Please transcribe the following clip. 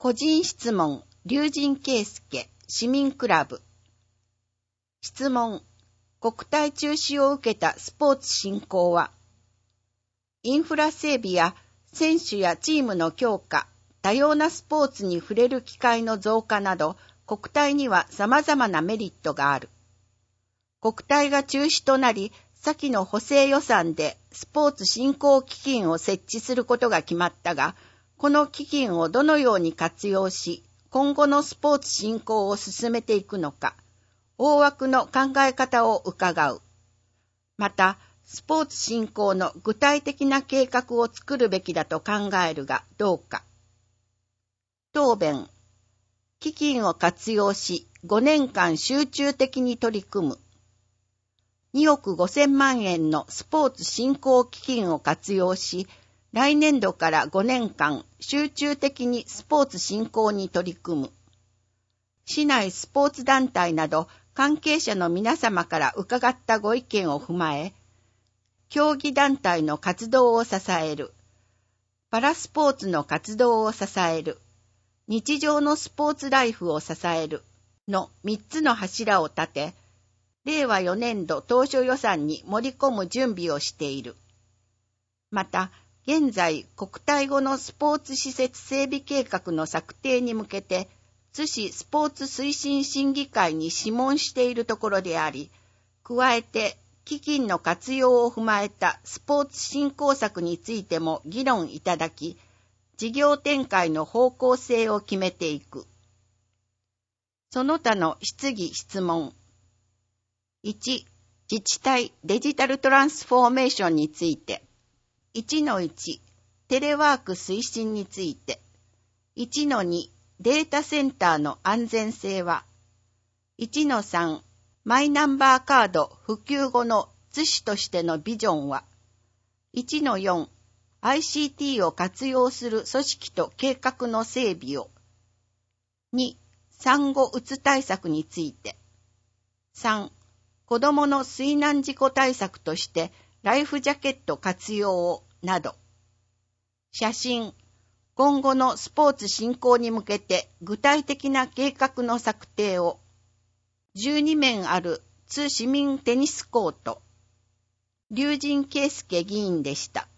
個人質問、龍神圭介、市民クラブ。質問、国体中止を受けたスポーツ振興は、インフラ整備や選手やチームの強化、多様なスポーツに触れる機会の増加など、国体には様々なメリットがある。国体が中止となり、先の補正予算でスポーツ振興基金を設置することが決まったが、この基金をどのように活用し、今後のスポーツ振興を進めていくのか、大枠の考え方を伺う。また、スポーツ振興の具体的な計画を作るべきだと考えるがどうか。答弁。基金を活用し、5年間集中的に取り組む。2億5000万円のスポーツ振興基金を活用し、来年度から5年間集中的にスポーツ振興に取り組む。市内スポーツ団体など関係者の皆様から伺ったご意見を踏まえ、競技団体の活動を支える、パラスポーツの活動を支える、日常のスポーツライフを支えるの3つの柱を立て、令和4年度当初予算に盛り込む準備をしている。また、現在、国体後のスポーツ施設整備計画の策定に向けて、津市スポーツ推進審議会に諮問しているところであり、加えて、基金の活用を踏まえたスポーツ振興策についても議論いただき、事業展開の方向性を決めていく。その他の質疑質問。1、自治体デジタルトランスフォーメーションについて。1-1、テレワーク推進について。1-2、データセンターの安全性は。1-3、マイナンバーカード普及後の津市としてのビジョンは。1-4、ICT を活用する組織と計画の整備を。2、産後うつ対策について。3、子どもの水難事故対策としてライフジャケット活用をなど。写真、今後のスポーツ振興に向けて具体的な計画の策定を。12面ある津市民テニスコート。龍神圭介議員でした。